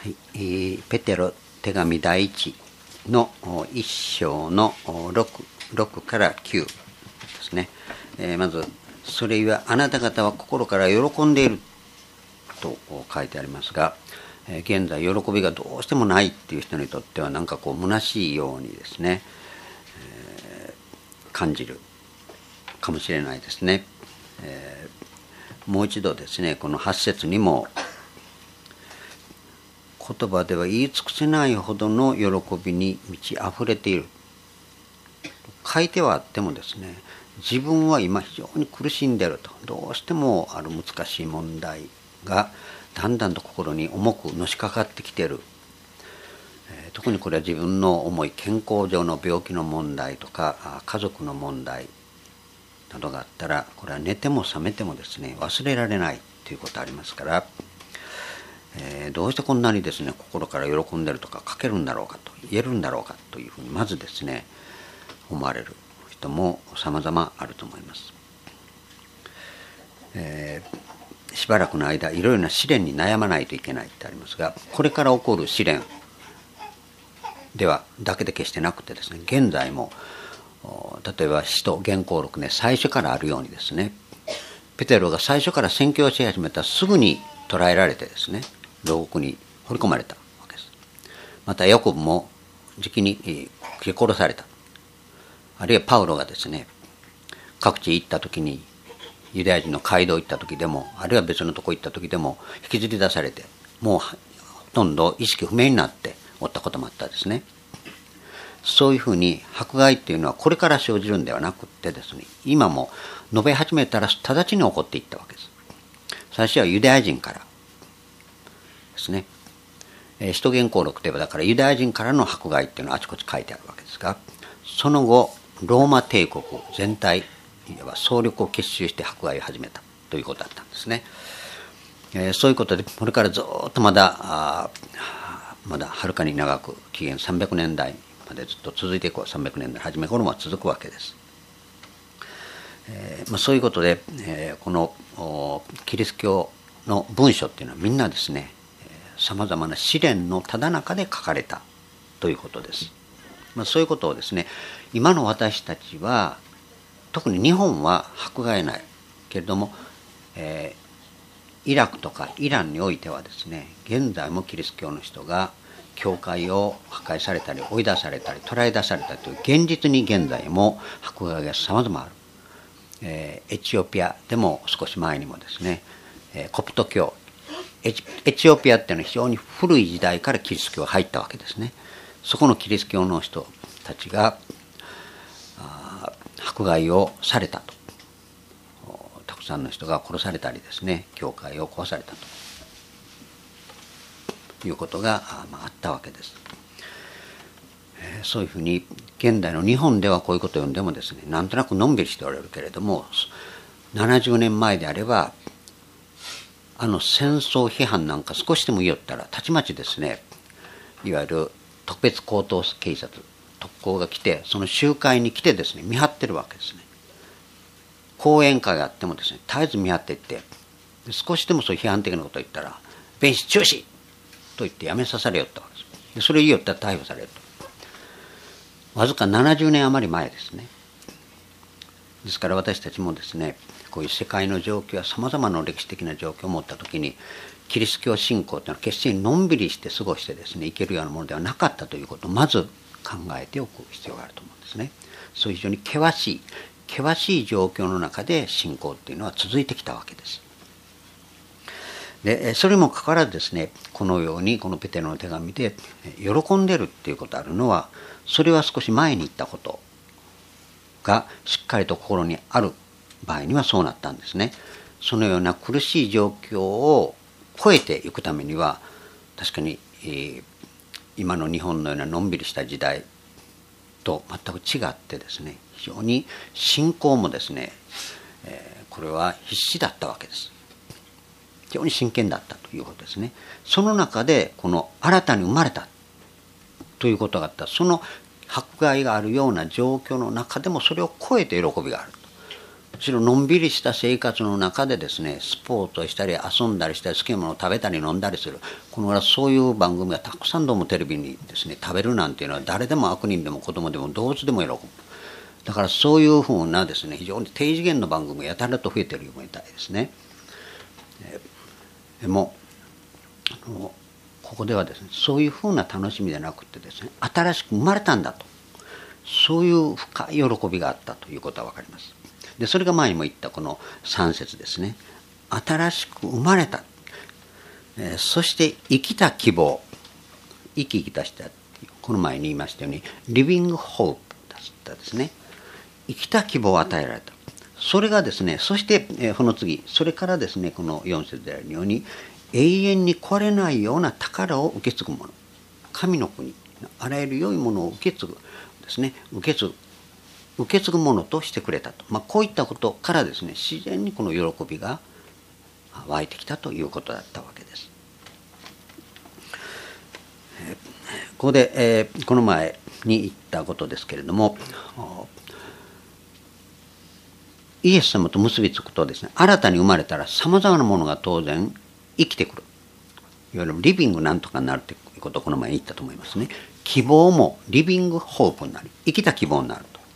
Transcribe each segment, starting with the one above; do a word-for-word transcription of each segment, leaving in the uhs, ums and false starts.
はい、えー、ペテロ手紙第一の一章の 6, 6からきゅうですね。えー、まず、それはあなた方は心から喜んでいると書いてありますが、えー、現在喜びがどうしてもないっていう人にとってはなんかこう虚しいようにですね、えー、感じるかもしれないですね。えー、もう一度ですね、このはち節にも言葉では言い尽くせないほどの喜びに満ち溢れている。書いてはあってもですね、自分は今非常に苦しんでいると、どうしてもある難しい問題がだんだんと心に重くのしかかってきている。えー、特にこれは自分の重い健康上の病気の問題とか家族の問題などがあったら、これは寝ても覚めてもですね忘れられないということありますから、えー、どうしてこんなにですね心から喜んでるとか書けるんだろうかと言えるんだろうかというふうにまずですね思われる人も様々あると思います。えー、しばらくの間いろいろな試練に悩まないといけないってありますが、これから起こる試練ではだけで決してなくてですね、現在も例えば使徒原稿録ね、最初からあるようにですね、ペテロが最初から宣教し始めたすぐに捕らえられてですね牢獄に放り込まれたわけです。またヤコブもじきに切り殺された。あるいはパウロがですね各地行った時に、ユダヤ人の街道行った時でも、あるいは別のとこ行った時でも引きずり出されて、もうほとんど意識不明になっておったこともあったですね。そういうふうに迫害っていうのはこれから生じるんではなくってですね、今も述べ始めたら直ちに起こっていったわけです。最初はユダヤ人からですね。使徒原稿録といえばだからユダヤ人からの迫害っていうのはあちこち書いてあるわけですが、その後ローマ帝国全体いわば総力を結集して迫害を始めたということだったんですね。えー、そういうことでこれからずっとまだまだはるかに長く紀元さんびゃくねんだいまでずっと続いていこう。さんびゃくねんだい初め頃は続くわけです。えーまあ、そういうことで、えー、このキリスト教の文書っていうのはみんなですねさまざまな試練のただ中で書かれたということです。まあ、そういうことをですね今の私たちは特に日本は迫害ないけれども、えー、イラクとかイランにおいてはですね現在もキリスト教の人が教会を破壊されたり追い出されたり捕らえ出されたりという現実に現在も迫害が様々ある。えー、エチオピアでも少し前にもですね、えー、コプト教エチ、エチオピアっていうのは非常に古い時代からキリスト教が入ったわけですね。そこのキリスト教の人たちが迫害をされたと、たくさんの人が殺されたりですね教会を壊されたということが あ,、まあ、あったわけです。えー、そういうふうに現代の日本ではこういうことを読んでもですねなんとなくのんびりしておられるけれども、ななじゅうねんまえであればあの戦争批判なんか少しでも言いよったらたちまちですねいわゆる特別高等警察特攻が来てその集会に来てですね見張ってるわけですね。講演会があってもですね絶えず見張っていって、少しでもそういう批判的なことを言ったら弁士中止と言ってやめさされよったわけです。でそれ言いよったら逮捕されると。わずかななじゅうねん余り前ですね。ですから私たちもですねこういう世界の状況やさまざまな歴史的な状況を持ったときにキリスト教信仰というのは決してのんびりして過ごしてですねいけるようなものではなかったということをまず考えておく必要があると思うんですね。そういう非常に険しい険しい状況の中で信仰っていうのは続いてきたわけです。でそれもかかわらずですねこのようにこのペテロの手紙で喜んでるっていうことあるのは、それは少し前に言ったことがしっかりと心にある場合にはそうなったんですね。そのような苦しい状況を超えていくためには確かに、えー、今の日本のようなのんびりした時代と全く違ってですね非常に信仰もですね、えー、これは必死だったわけです。非常に真剣だったということですね。その中でこの新たに生まれたということがあった。その迫害があるような状況の中でもそれを超えて喜びがあると。 むしろのんびりした生活の中でですね、スポーツをしたり遊んだりしたり好きなものを食べたり飲んだりする、このそういう番組がたくさんどうもテレビにですね食べるなんていうのは誰でも悪人でも子供でも動物でも喜ぶ。だからそういうふうなですね非常に低次元の番組がやたらと増えているみたいですね。でもここではですねそういうふうな楽しみでなくてですね新しく生まれたんだと、そういう深い喜びがあったということは分かります。でそれが前にも言ったこのさん節ですね。新しく生まれた、えー、そして生きた希望、生き生きとしたこの前に言いましたようにリビングホープだったですね。生きた希望を与えられた。それがですね、そして、えー、この次、それからですねこのよん節であるように永遠に壊れないような宝を受け継ぐもの、神の国あらゆる良いものを受け継ぐですね、受け継ぐ受け継ぐものとしてくれたと、まあ、こういったことからですね自然にこの喜びが湧いてきたということだったわけです。えー、ここで、えー、この前に言ったことですけれども、イエス様と結びつくとですね、新たに生まれたらさまざまなものが当然生きてくる、いわゆるリビングなんとかになるということをこの前に言ったと思いますね。希望もリビングホープになり、生きた希望になると。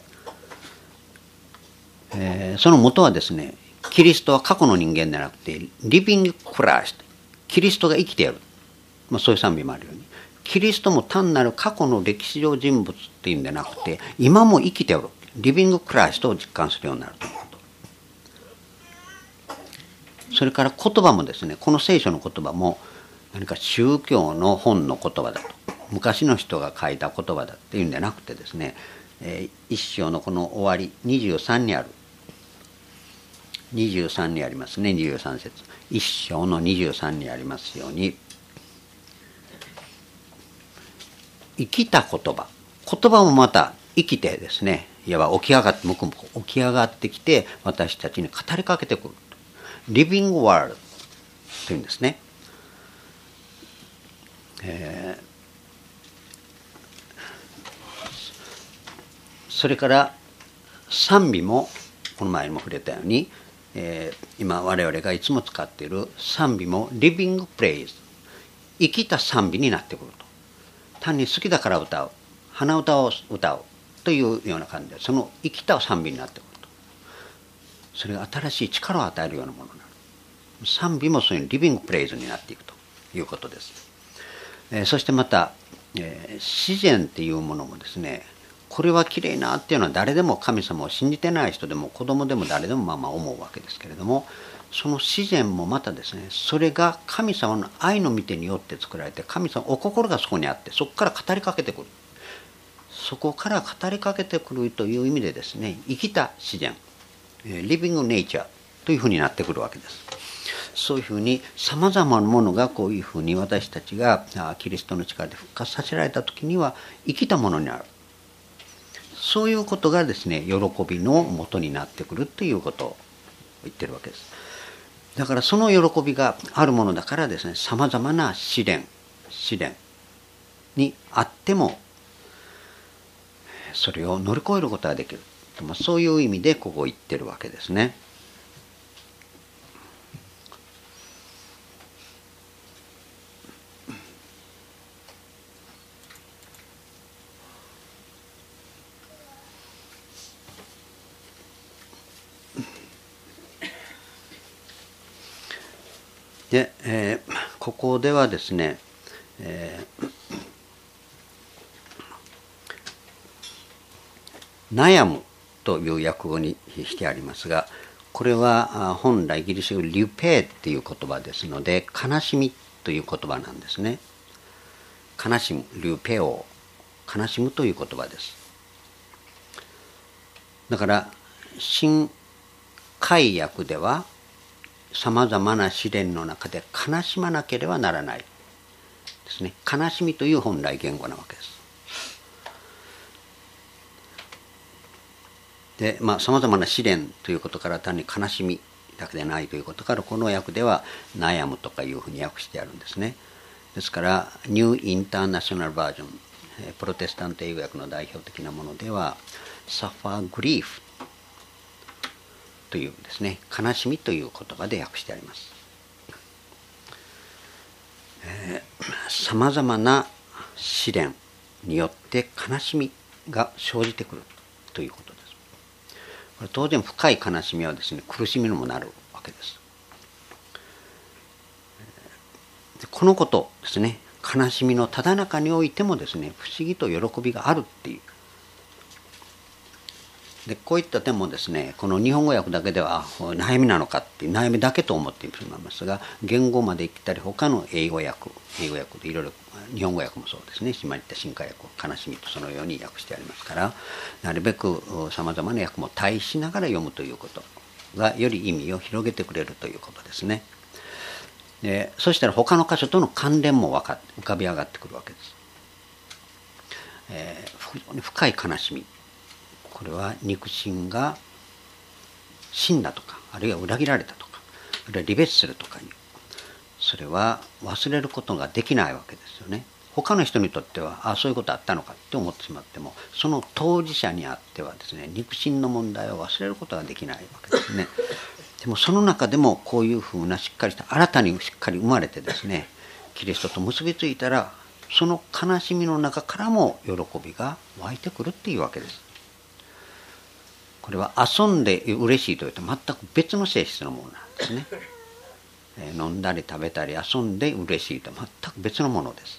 えー、その元はですね、キリストは過去の人間ではなくてリビングクライスト、キリストが生きている、まあ、そういう賛美もあるようにキリストも単なる過去の歴史上人物っていうんでなくて今も生きておるリビングクライストを実感するようになるということ。それから言葉もですね、この聖書の言葉も何か宗教の本の言葉だと、昔の人が書いた言葉だっていうんじゃなくてですね、えー、一章のこの終わりにじゅうさんにあるにじゅうさんにありますね。にじゅうさん節、一章のにじゅうさんにありますように、生きた言葉、言葉もまた生きてですね、いわば起き上がって向こうも起き上がってきて私たちに語りかけてくる、リビングワールドというんですね。えーそれから賛美もこの前にも触れたように、えー、今我々がいつも使っている賛美もリビングプレイズ、生きた賛美になってくると。単に好きだから歌う、鼻歌を歌うというような感じで、その生きた賛美になってくると。それが新しい力を与えるようなものになる。賛美もそういうリビングプレイズになっていくということです。えー、そしてまた、えー、自然っていうものもですね、これはきれいなっていうのは誰でも神様を信じてない人でも子供でも誰でもまあまあ思うわけですけれども、その自然もまたですね、それが神様の愛の御手によって作られて、神様お心がそこにあって、そこから語りかけてくる、そこから語りかけてくるという意味でですね、生きた自然、リビングネイチャーというふうになってくるわけです。そういうふうにさまざまなものがこういうふうに私たちがキリストの力で復活させられた時には生きたものになる、そういうことがですね喜びの元になってくるということを言ってるわけです。だからその喜びがあるものだからですね、さまざまな試練試練にあってもそれを乗り越えることができる、まあ、そういう意味でここを言ってるわけですね。で、えー、ここではですね、えー、悩むという訳語にしてありますが、これは本来ギリシャ語リュペーっていう言葉ですので、悲しみという言葉なんですね。悲しむ、リュペオ、悲しむという言葉です。だから新海訳ではさまざまな試練の中で悲しまなければならないですね。悲しみという本来言語なわけです。で、まあさまざまな試練ということから単に悲しみだけでないということから、この訳では悩むとかいうふうに訳してあるんですね。ですからニューインターナショナルバージョン、プロテスタント英語訳の代表的なものではサファーグリーフ、 というですね、悲しみという言葉で訳してあります。さまざまな試練によって悲しみが生じてくるということです。これ当然深い悲しみはですね、苦しみにもなるわけです。このことですね、悲しみのただ中においてもですね、不思議と喜びがあるっていう。でこういった点もですね、この日本語訳だけでは悩みなのかっていう悩みだけと思ってしまいますが、言語まで来たり他の英語訳英語訳でいろいろ、日本語訳もそうですね、島に行った新海訳を悲しみとそのように訳してありますから、なるべくさまざまな訳も対比しながら読むということがより意味を広げてくれるということですね。でそしたら他の箇所との関連も分か浮かび上がってくるわけです。えー、非常に深い悲しみ、これは肉親が死んだとか、あるいは裏切られたとか、あるいは離別するとかいう、それは忘れることができないわけですよね。他の人にとっては、あそういうことあったのかって思ってしまっても、その当事者にあってはですね、肉親の問題を忘れることができないわけですね。でもその中でもこういうふうなしっかりした新たにしっかり生まれてですね、キリストと結びついたら、その悲しみの中からも喜びが湧いてくるっていうわけです。これは遊んで嬉しいというと全く別の性質のものなんですね。えー、飲んだり食べたり遊んで嬉しいと全く別のものです。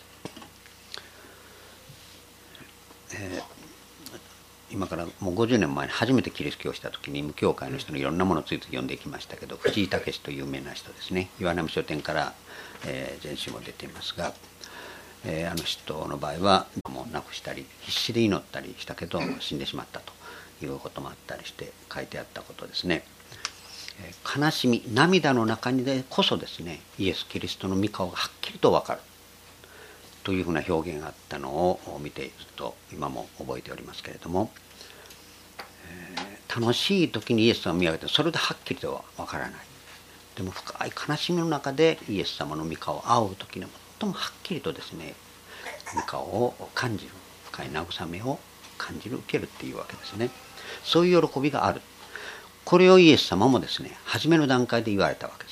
えー、今からもうごじゅうねんまえに初めてキリスト教をした時に無教会の人のいろんなものをついつい読んでいきましたけど、藤井武という有名な人ですね、岩波書店から、えー、全集も出ていますが、えー、あの人の場合はもう亡くしたり必死で祈ったりしたけど死んでしまったということもあったりして書いてあったことですね。悲しみ、涙の中にでこそですね、イエス・キリストの御顔がはっきりと分かるというふうな表現があったのを見ていると今も覚えておりますけれども、えー、楽しい時にイエス様を見上げてそれではっきりとは分からない。でも深い悲しみの中でイエス様の御顔を仰ぐ時に最もはっきりとですね、御顔を感じる、深い慰めを感じる、受けるっていうわけですね。そういう喜びがある。これをイエス様もですね、初めの段階で言われたわけです。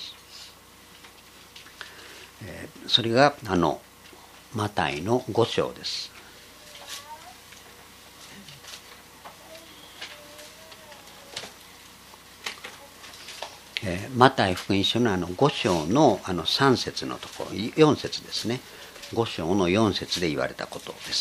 えー、それがあのマタイのご章です。えー、マタイ福音書のあのご章のあのさん節のところ、よん節ですね。ご章のよん節で言われたことです。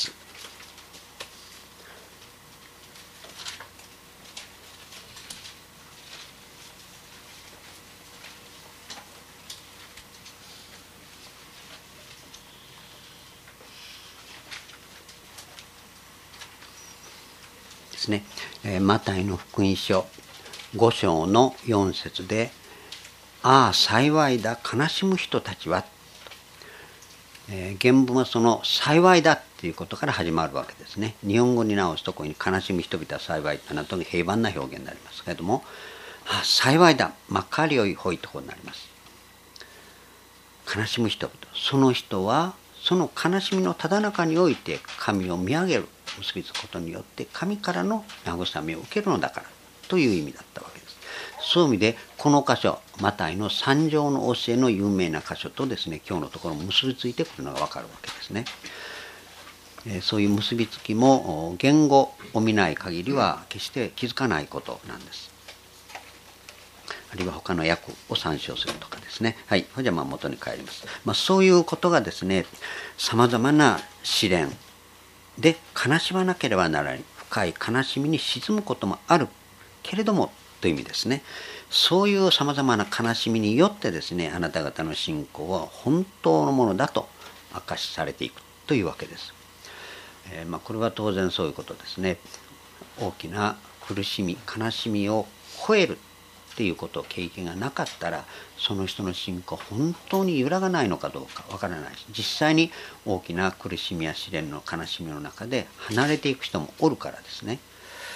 ですね、えー、マタイの福音書ご章のよん節で、ああ幸いだ悲しむ人たちは、えー、原文はその幸いだっていうことから始まるわけですね。日本語に直すところに悲しむ人々は幸いというのはとにかく平凡な表現になりますけれども、ああ幸いだ、まかりよいほいところになります。悲しむ人々、その人はその悲しみのただ中において神を見上げる、結びつくことによって神からの慰めを受けるのだからという意味だったわけです。そういう意味でこの箇所、マタイの三条の教えの有名な箇所とですね、今日のところ結びついてくるのが分かるわけですね。えー、そういう結びつきも言語を見ない限りは決して気づかないことなんです。あるいは他の訳を参照するとかですね。はい、じゃあまあ元に帰ります。まあ、そういうことがですね、さまざまな試練で悲しまなければならない、深い悲しみに沈むこともあるけれどもという意味ですね。そういうさまざまな悲しみによってですね、あなた方の信仰は本当のものだと証しされていくというわけです。えー、まあこれは当然そういうことですね。大きな苦しみ悲しみを超えるっていうことを経験がなかったら、その人の信仰本当に揺らがないのかどうかわからないし、実際に大きな苦しみや試練の悲しみの中で離れていく人もおるからですね。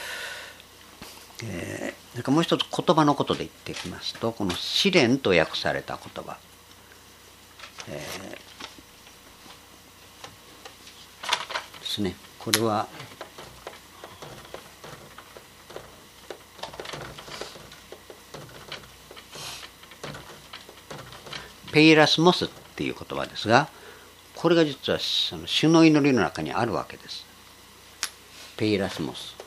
えー、それからもう一つ言葉のことで言ってきますと、この試練と訳された言葉、えー、ですね、これはペイラスモスっていう言葉ですが、これが実はその主の祈りの中にあるわけです。ペイラスモス。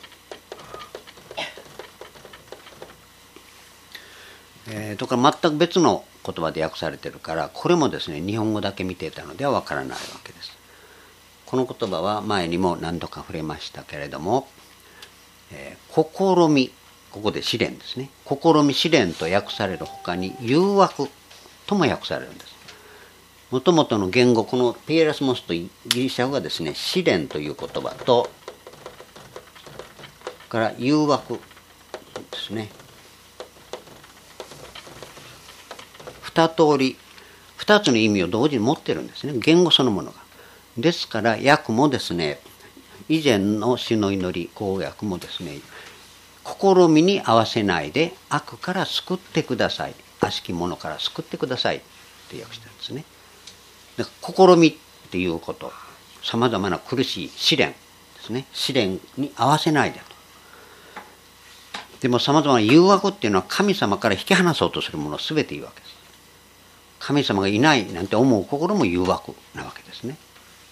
えー、とから全く別の言葉で訳されてるから、これもですね日本語だけ見ていたのではわからないわけです。この言葉は前にも何度か触れましたけれども、えー、試み、ここで試練ですね。試み試練と訳されるほかに誘惑とも訳されるんです。もともとの言語、このペイラスモスとギリシャ語がですね、試練という言葉と、から誘惑ですね。二通り、二つの意味を同時に持ってるんですね。言語そのものが。ですから訳もですね、以前の主の祈り公訳もですね、試みに合わせないで悪から救ってください、悪しきものから救ってくださいって訳してるんですね。だから試みっていうこと、さまざまな苦しい試練ですね、試練に合わせないでと。でもさまざまな誘惑っていうのは神様から引き離そうとするものを全て言うわけです。神様がいないなんて思う心も誘惑なわけですね。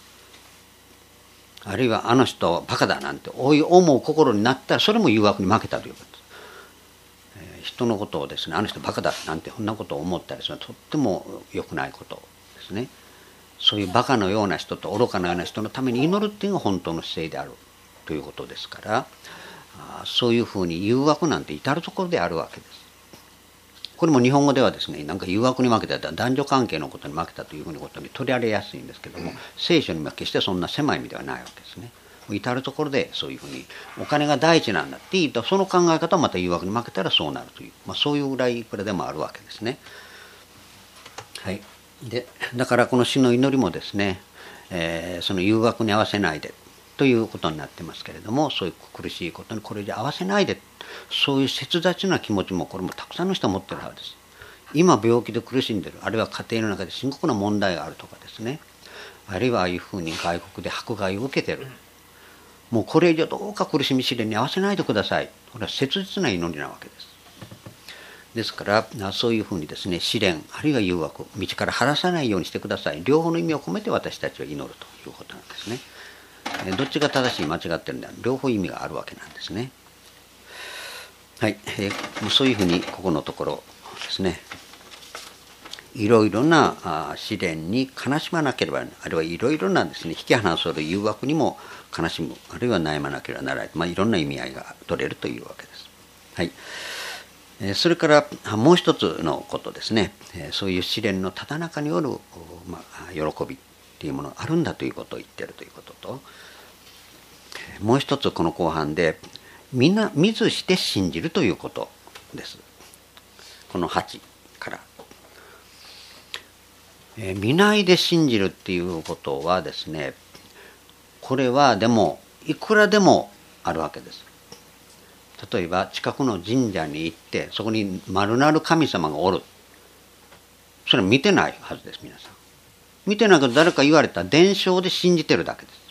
あるいはあの人はバカだなんて思う心になったら、それも誘惑に負けたということです。えー、人のことをですね、あの人バカだなんてそんなことを思ったりするのはとっても良くないことですね。そういうバカのような人と愚かのような人のために祈るっていうのが本当の姿勢であるということですから、あそういうふうに誘惑なんて至るところであるわけです。これも日本語ではですね、なんか誘惑に負けた、男女関係のことに負けたというふうなことに取り上げやすいんですけども、聖書には決してそんな狭い意味ではないわけですね。至るところでそういうふうにお金が第一なんだって言うと、その考え方はまた誘惑に負けたらそうなるという、まあ、そういうぐらいいくらでもあるわけですね。はい。でだからこの主の祈りもですね、えー、その誘惑に合わせないでということになってますけれども、そういう苦しいことにこれ以上合わせないで、そういう切雑な気持ちもこれもたくさんの人は持ってるはずです。今病気で苦しんでる、あるいは家庭の中で深刻な問題があるとかですね、あるいはああいうふうに外国で迫害を受けてる、もうこれ以上どうか苦しみ試練に合わせないでください。これは切実な祈りなわけです。ですからそういうふうにですね、試練あるいは誘惑、道から離さないようにしてください。両方の意味を込めて私たちは祈るということなんですね。どっちが正しい間違ってるんだ、両方意味があるわけなんですね。はい、えー、そういうふうにここのところですね、いろいろな試練に悲しまなければ、あるいはいろいろなですね、引き離する誘惑にも悲しむ、あるいは悩まなければならない、まあ、いろんな意味合いが取れるというわけです。はい。それからもう一つのことですね、そういう試練のただ中による、まあ、喜びっていうものがあるんだということを言っているということと、もう一つこの後半でみんな見ずして信じるということです。このはちから、えー、見ないで信じるっていうことはですね、これはでもいくらでもあるわけです。例えば近くの神社に行ってそこに丸なる神様がおる、それは見てないはずです。皆さん見てないけど、誰か言われた伝承で信じてるだけです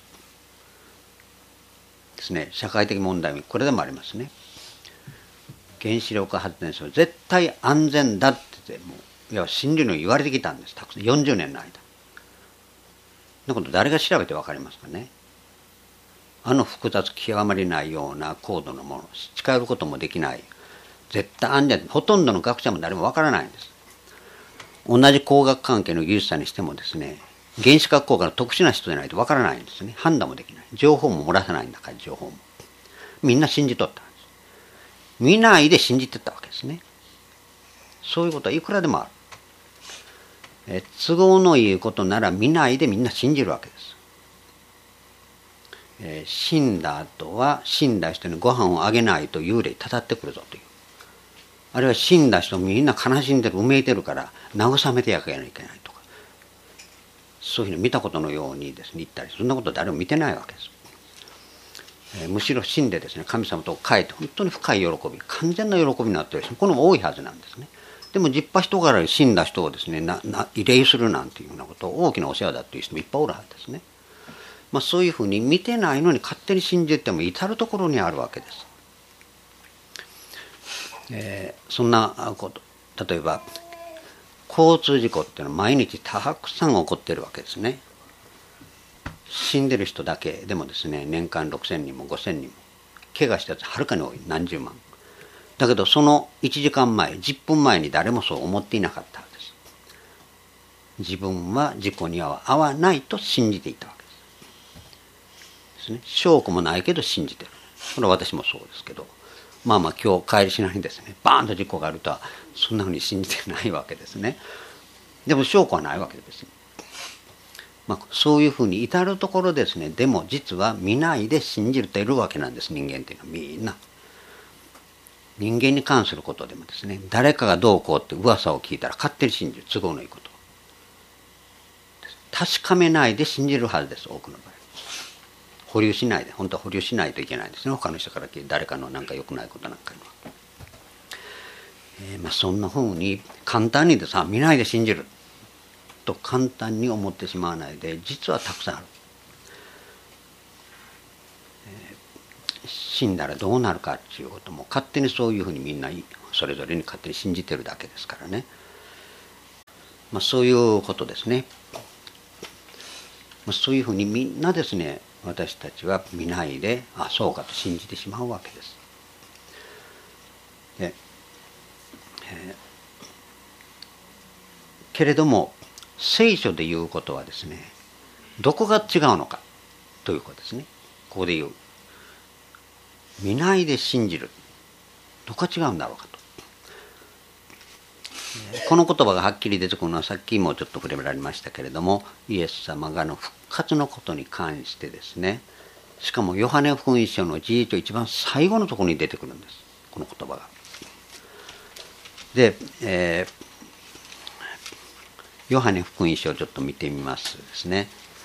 ですね。社会的問題もこれでもありますね。原子力発電所は絶対安全だってもういや真理の言われてきたんです。たくさんよんじゅうねんの間のこと、誰が調べて分かりますかね。あの複雑極まりないような高度のもの、近寄ることもできない、絶対安全、ほとんどの学者も誰も分からないんです。同じ工学関係の技術者にしてもですね、原子核効果の特殊な人でないと分からないんですね。判断もできない、情報も漏らさないんだから、情報もみんな信じとったんです。見ないで信じてたわけですね。そういうことはいくらでもある。え都合のいいことなら見ないでみんな信じるわけです。えー、死んだ後は死んだ人にご飯をあげないと幽霊たたってくるぞという、あるいは死んだ人みんな悲しんでる、うめいてるから慰めてやらなきゃいけないとか、そういうふうに見たことのようにですね言ったり、そんなこと誰も見てないわけです。えー、むしろ死んでですね、神様と帰って本当に深い喜び、完全な喜びになっている人、これも多いはずなんですね。でも実派人から死んだ人をですねなな慰霊するなんていうようなことを大きなお世話だという人もいっぱいおるはずですね。まあ、そういうふうに見てないのに勝手に信じても至るところにあるわけです。えー、そんなこと、例えば交通事故っていうのは毎日たくさん起こってるわけですね。死んでる人だけでもですね、年間ろくせんにんもごせんにんも、怪我したやつはるかに多い、何十万。だけどそのいちじかんまえ、じゅっぷんまえに誰もそう思っていなかったわけです。自分は事故には遭わないと信じていたわけですね。証拠もないけど信じてる。これは私もそうですけど、まあまあ今日帰りしなにですね、バーンと事故があるとはそんなふうに信じてないわけですね。でも証拠はないわけです。まあ、そういうふうに至るところですね、でも実は見ないで信じているわけなんです、人間っていうのはみんな。人間に関することでもですね、誰かがどうこうって噂を聞いたら勝手に信じる、都合のいいこと。確かめないで信じるはずです、多くの場合。保留しないで、本当は保留しないといけないですね、他の人から聞いて誰かのなんか良くないことなんかには。えー、まあそんなふうに簡単にでさ、見ないで信じると簡単に思ってしまわないで、実はたくさんある。えー、死んだらどうなるかっていうことも勝手にそういうふうにみんなそれぞれに勝手に信じてるだけですからね。まあそういうことですね。まあ、そういうふうにみんなですね、私たちは見ないで、あ、そうかと信じてしまうわけです。で、えー、けれども聖書で言うことはですね、どこが違うのかということですね。ここで言う見ないで信じる、どこが違うんだろうかと。この言葉がはっきり出てくるのはさっきもちょっと触れられましたけれども、イエス様がの復活のことに関してですね、しかもヨハネ福音書の事実一番最後のところに出てくるんです、この言葉が。で、えー、ヨハネ福音書をちょっと見てみますですね。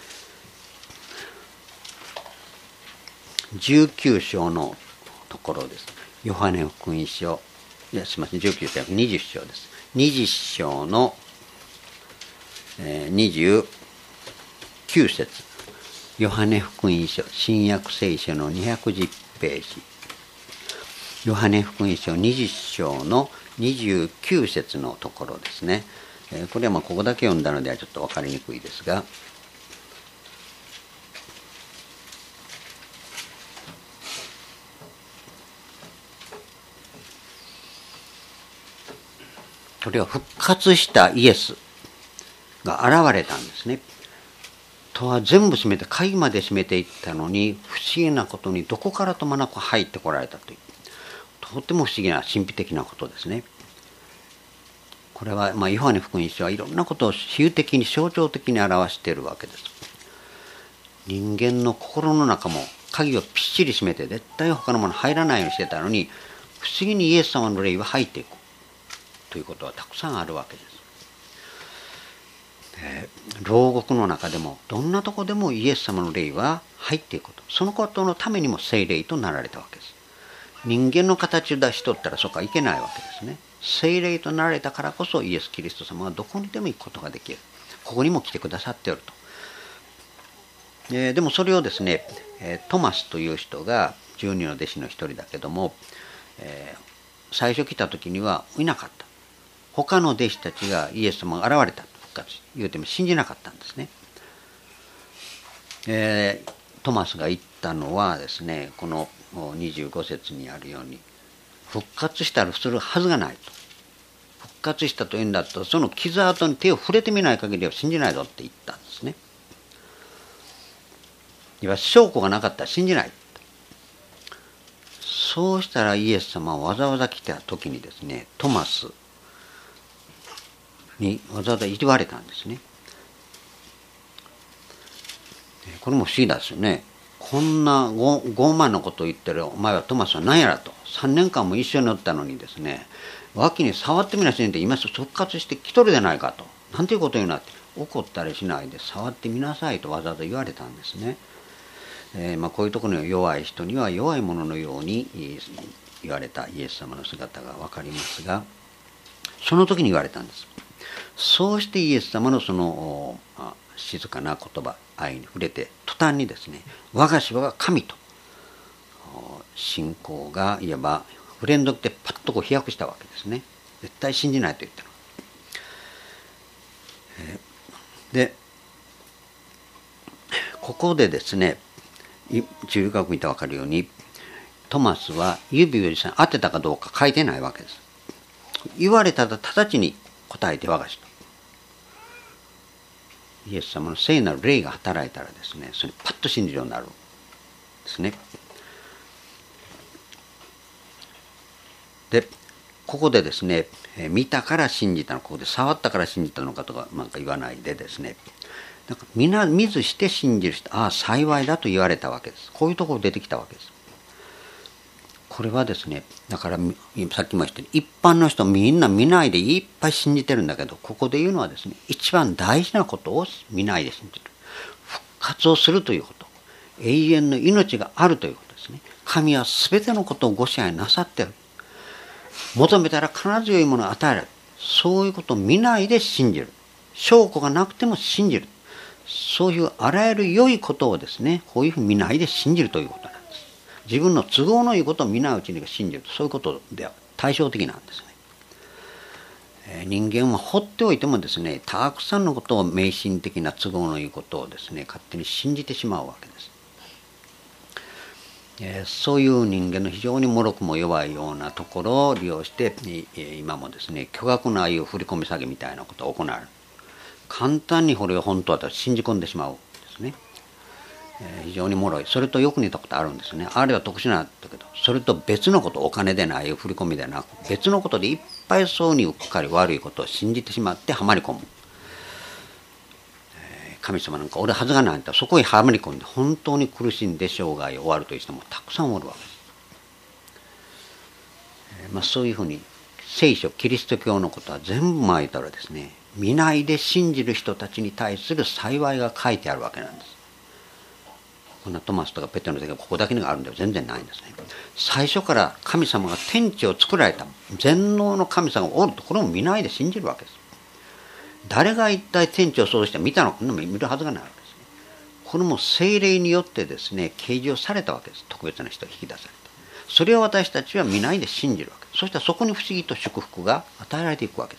じゅうきゅう章のところです。ヨハネ福音書、いやすみません、じゅうきゅう章にじゅう章です。にじゅう章の、えー、にじゅうきゅう節、ヨハネ福音書新約聖書のにひゃくじゅうページ、ヨハネ福音書にじゅう章のにじゅうきゅう節のところですね。えー、これはまあここだけ読んだのではちょっと分かりにくいですが、それは復活したイエスが現れたんですね。戸は全部閉めて、鍵まで閉めていったのに、不思議なことにどこからともなく入ってこられたという、とても不思議な神秘的なことですね。これは、まあ、ヨハネ福音書はいろんなことを比喩的に象徴的に表しているわけです。人間の心の中も鍵をぴっしり閉めて絶対他のもの入らないようにしてたのに、不思議にイエス様の霊は入っていくということはたくさんあるわけです。えー、牢獄の中でもどんなとこでもイエス様の霊は入っていくこと、そのことのためにも聖霊となられたわけです。人間の形を出しとったらそこはいけないわけですね。聖霊となられたからこそイエス・キリスト様はどこにでも行くことができる、ここにも来てくださっておると。えー、でもそれをですね、えー、トマスという人がじゅうにの弟子の一人だけども、えー、最初来た時にはいなかった。他の弟子たちがイエス様が現れたと言うても信じなかったんですね。えー、トマスが言ったのはですね、このにじゅうご節にあるように、復活したらするはずがないと。復活したというんだと、その傷跡に手を触れてみない限りは信じないぞって言ったんですね。いわ証拠がなかったら信じない。そうしたらイエス様はわざわざ来た時にですね、トマスにわざわざ言われたんですね。これも不思議ですよね。こんな傲慢なことを言ってるお前はトマスは何やらと。さんねんかんも一緒におったのにですね、脇に触ってみなしんで今復活して来とるじゃないかと。なんていうこと言うなって、怒ったりしないで触ってみなさいとわざわざ言われたんですね。えーまあ、こういうところに弱い人には弱いもののように言われたイエス様の姿が分かりますが、その時に言われたんです。そうしてイエス様のその静かな言葉、愛に触れて途端にですね、我が主は神と信仰がいわばフレンドってパッとこう飛躍したわけですね。絶対信じないと言ったの。 でここでですね、中学見て分かるようにトマスは指を実際に当てたかどうか書いてないわけです。言われたら直ちに答えて我が人。イエス様の聖なる霊が働いたらですね、それパッと信じるようになるんですね。でここでですね、見たから信じたの、ここで触ったから信じたのかとかなんか言わないでですね、なんか皆見ずして信じる人、ああ幸いだと言われたわけです。こういうところ出てきたわけです。これはですね、だからさっきも言ったように一般の人みんな見ないでいっぱい信じてるんだけど、ここで言うのはですね、一番大事なことを見ないで信じる。復活をするということ、永遠の命があるということですね。神は全てのことをご支配なさってる。求めたら必ず良いものを与えられる。そういうことを見ないで信じる。証拠がなくても信じる。そういうあらゆる良いことをですね、こういうふうに見ないで信じるということなんです。自分の都合のいいことを見ないうちに信じると、そういうことでは対照的なんですね。えー、人間は放っておいてもですね、たくさんのことを迷信的な都合のいいことをですね、勝手に信じてしまうわけです。えー、そういう人間の非常に脆くも弱いようなところを利用して、えー、今もですね、巨額なああいう振り込み詐欺みたいなことが行われる。簡単にこれを本当だと信じ込んでしまうんですね。えー、非常に脆い。それとよく似たことあるんですね。あれは特殊なんだけど、それと別のこと、お金でない振り込みでなく別のことでいっぱいそうにうっかり悪いことを信じてしまってはまり込む。えー、神様なんかおるはずがないんだ。そこへはまり込んで本当に苦しんで生涯を終わるという人もたくさんおるわけです。えーまあ、そういうふうに聖書キリスト教のことは全部巻いたらですね、見ないで信じる人たちに対する幸いが書いてあるわけなんです。こんなトマスとかペテロの時はここだけがあるんでは全然ないんですね。最初から神様が天地を作られた全能の神様がおると、これも見ないで信じるわけです。誰が一体天地を創造して見たのか、見るはずがないわけですね。これも聖霊によってですね、啓示をされたわけです。特別な人が引き出された。それを私たちは見ないで信じるわけです。そしたらそこに不思議と祝福が与えられていくわけです。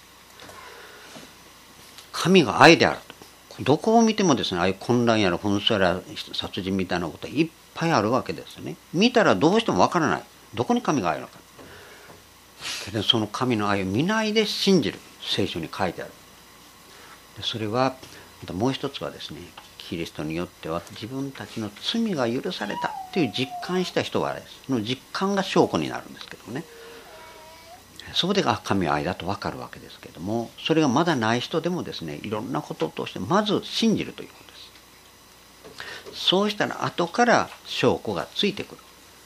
神が愛であると。どこを見てもですね、ああいう混乱やら紛争やら殺人みたいなこといっぱいあるわけですね。見たらどうしてもわからない。どこに神が愛なのか。けどその神の愛を見ないで信じる。聖書に書いてある。でそれはもう一つはですね、キリストによっては自分たちの罪が許されたという実感した人はです。その実感が証拠になるんですけどね。そこであ神は愛だと分かるわけですけれども、それがまだない人でもですね、いろんなことを通してまず信じるということです。そうしたら後から証拠がついてくる。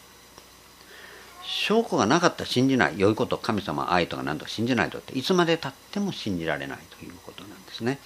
証拠がなかったら信じない。良いこと、神様愛とか何とか信じないとっていつまでたっても信じられないということなんですね。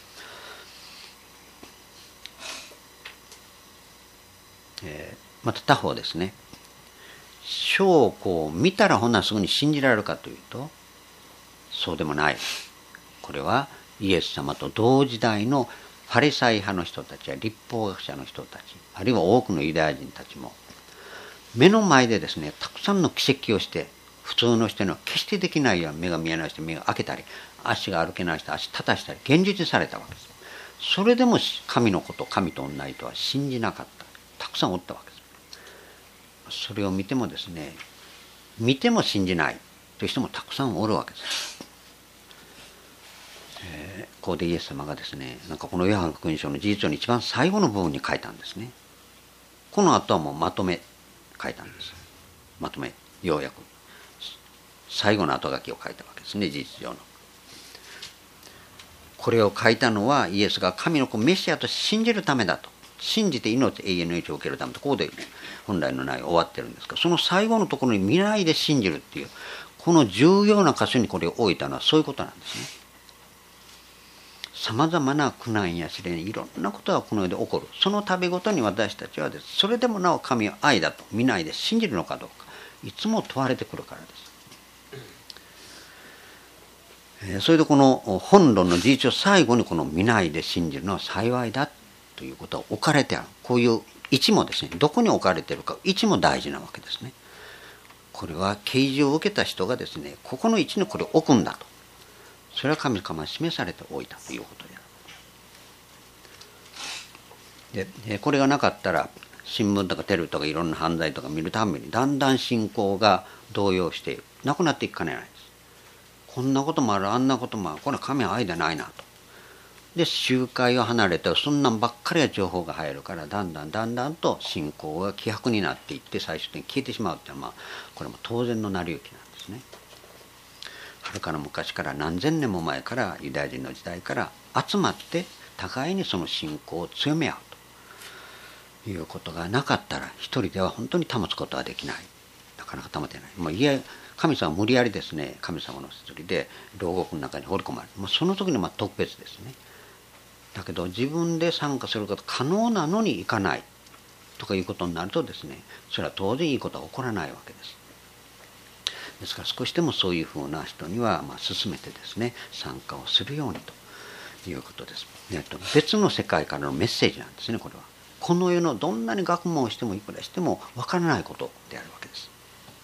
えー、また他方ですね、証拠を見たらほんならすぐに信じられるかというと、そうでもない。これはイエス様と同時代のファリサイ派の人たちや律法学者の人たち、あるいは多くのユダヤ人たちも目の前でですね、たくさんの奇跡をして普通の人には決してできないような、目が見えない人目が開けたり、足が歩けない人足立たしたり現実にされたわけです。それでも神のこと、神と同じとは信じなかった。たくさんおったわけです。それを見てもですね、見ても信じないという人もたくさんおるわけです。えー、ここでイエス様がですね、なんかこのヨハン福音書の事実上の一番最後の部分に書いたんですね。この後はもうまとめ書いたんです。まとめ、ようやく最後の後書きを書いたわけですね、事実上の。これを書いたのはイエスが神の子メシアと信じるためだと。信じて命、永遠の命を受けるためと、ここで本来の内容終わってるんですが、その最後のところに見ないで信じるっていう、この重要な箇所にこれを置いたのはそういうことなんですね。さまざまな苦難や試練、いろんなことがこの世で起こる。その度ごとに私たちはです、それでもなお神は愛だと見ないで信じるのかどうか、いつも問われてくるからです。えー、それでこの本論の事実を最後にこの見ないで信じるのは幸いだということは置かれてある。こういう位置もですね、どこに置かれているか、位置も大事なわけですね。これは啓示を受けた人がですね、ここの位置にこれを置くんだと。それは神様が示されておいたということである。 でこれがなかったら新聞とかテレビとかいろんな犯罪とか見るためにだんだん信仰が動揺している、なくなっていきかねないです。こんなこともある、あんなこともある、これは神は愛でないなと。で集会を離れてそんなんばっかりは情報が入るから、だんだんだんだんと信仰が希薄になっていって最終的に消えてしまうっていうのは、まあ、これも当然の成り行きなんですね。はるかの昔から何千年も前からユダヤ人の時代から集まって互いにその信仰を強め合うということがなかったら一人では本当に保つことはできない。なかなか保てない。もういや神様は無理やりですね、神様の一人で牢獄の中に放り込まれる。もうその時のまあ特別ですね。だけど自分で参加すること可能なのに行かないとかいうことになるとですね、それは当然いいことは起こらないわけです。ですから少しでもそういうふうな人にはまあ進めてですね、参加をするようにということです。えっと、別の世界からのメッセージなんですね。これはこの世のどんなに学問をしてもいくらしてもわからないことであるわけです。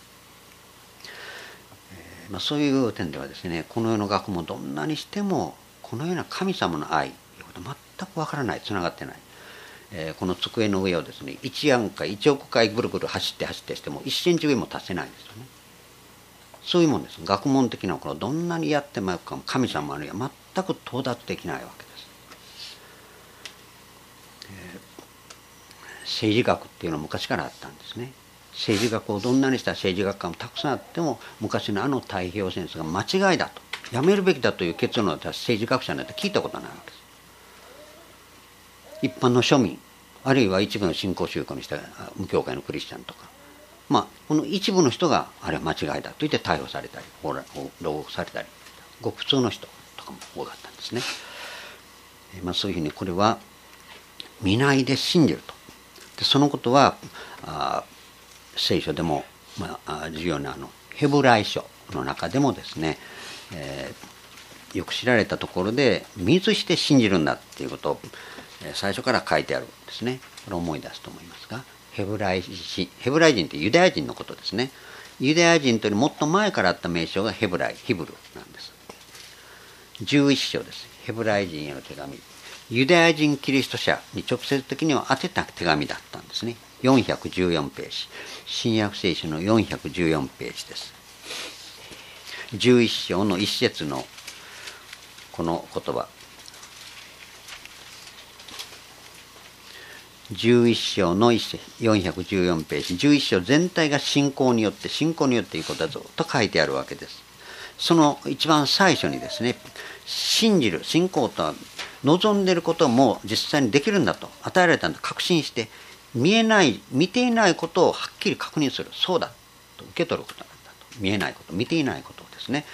えーまあ、そういう点ではですね、この世の学問をどんなにしてもこのような神様の愛ということは全くわからない、つながってない。えー、この机の上をですね、いちやんかいちおく回ぐるぐる走って走ってしてもいっセンチ上も達せないですよね。そういうもんです。学問的なこのどんなにやっても神様には全く到達できないわけです。えー、政治学っていうのは昔からあったんですね。政治学をどんなにした政治学科もたくさんあっても、昔のあの太平洋戦争が間違いだと、やめるべきだという結論を出した政治学者なんて聞いたことないわけです。一般の庶民、あるいは一部の新興宗教にした無教会のクリスチャンとか、まあ、この一部の人があれは間違いだと言って逮捕されたり牢獄されたり、ごく普通の人とかも多かったんですね。えーまあ、そういうふうにこれは見ないで信じると。でそのことはあ聖書でも、まあ、重要なあのヘブライ書の中でもですね、えー、よく知られたところで見ずして信じるんだっていうことを最初から書いてあるんですね。これを思い出すと思いますが、ヘブライ人、ヘブライ人ってユダヤ人のことですね。ユダヤ人というよりもっと前からあった名称がヘブライ、ヒブルなんです。じゅういっ章です。ヘブライ人への手紙。ユダヤ人キリスト者に直接的には宛てた手紙だったんですね。よんひゃくじゅうよんページ。新約聖書のよんひゃくじゅうよんページです。じゅういっ章の一節のこの言葉。じゅういっ章のよんひゃくじゅうよんページ、じゅういっ章全体が信仰によって、信仰によっていうことはずっと書いてあるわけです。その一番最初にですね、信じる、信仰とは望んでいることも実際にできるんだと、与えられたんだと確信して、見えない、見ていないことをはっきり確認する、そうだと受け取ることなんだと、見えないこと、見ていないことですね。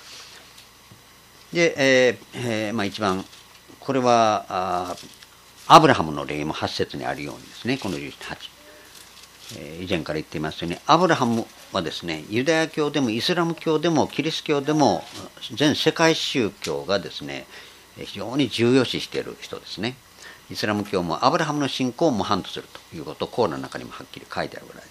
で、えーえーまあ、一番これはあアブラハムの例もはち節にあるようにですね、このじゅうはち、えー、以前から言っていますように、アブラハムはですね、ユダヤ教でもイスラム教でもキリスト教でも全世界宗教がですね、非常に重要視している人ですね。イスラム教もアブラハムの信仰を模範とするということをコーラの中にもはっきり書いてあるぐらいです。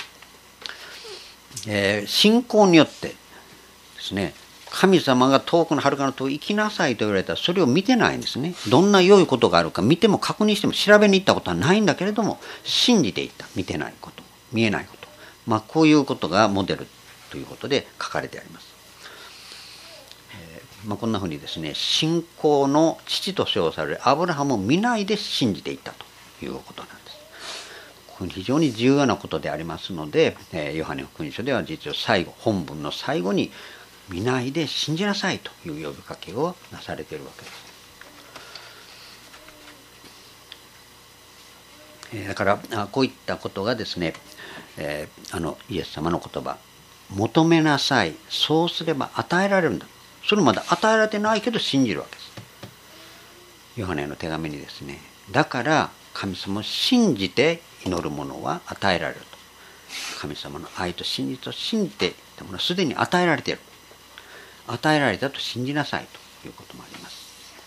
えー、信仰によってですね、神様が遠くの遥かの遠い行きなさいと言われたらそれを見てないんですね。どんな良いことがあるか見ても確認しても調べに行ったことはないんだけれども、信じていった。見てないこと、見えないこと、まあ、こういうことがモデルということで書かれてあります。えーまあ、こんなふうにですね、信仰の父と称されるアブラハムを見ないで信じていったということなんです。これ非常に重要なことでありますので、えー、ヨハネ福音書では実は最後、本文の最後に見ないで信じなさいという呼びかけをなされているわけです。えー、だからこういったことがですね、えー、あのイエス様の言葉、求めなさい、そうすれば与えられるんだ。それまだ与えられてないけど信じるわけです。ヨハネの手紙にですね、だから神様を信じて祈る者は与えられると。神様の愛と真実を信じていたものはすでに与えられている。与えられたと信じなさいということもあります。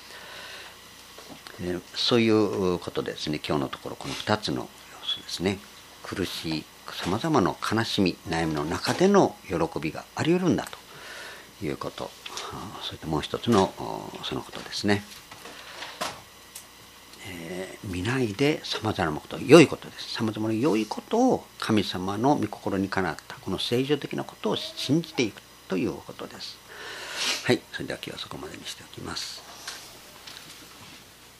えー、そういうことでですね、今日のところこのふたつの要素ですね、苦しいさまざまな悲しみ悩みの中での喜びがあり得るんだということ、それともう一つのそのことですね。えー見ないでさまざまなこと、良いことです。さまざまな良いことを神様の御心にかなったこの聖常的なことを信じていくということです。はい、それでは今日はそこまでにしておきます。